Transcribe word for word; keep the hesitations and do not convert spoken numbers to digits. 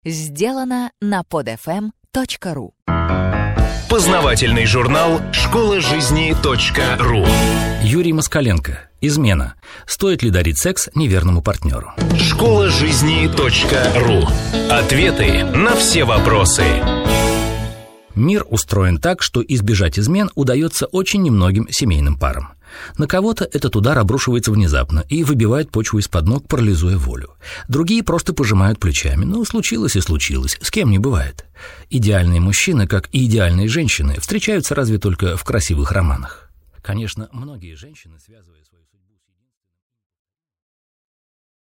Сделано на под эф эм точка ру. Познавательный журнал школа жизни точка ру. Юрий Москаленко. Измена. Стоит ли дарить секс неверному партнеру? школа жизни точка ру. Ответы на все вопросы. Мир устроен так, что избежать измен удается очень немногим семейным парам. На кого-то этот удар обрушивается внезапно и выбивает почву из-под ног, парализуя волю. Другие просто пожимают плечами. Ну, случилось и случилось, с кем не бывает. Идеальные мужчины, как и идеальные женщины, встречаются разве только в красивых романах. Конечно, многие женщины, связывая свою судьбу...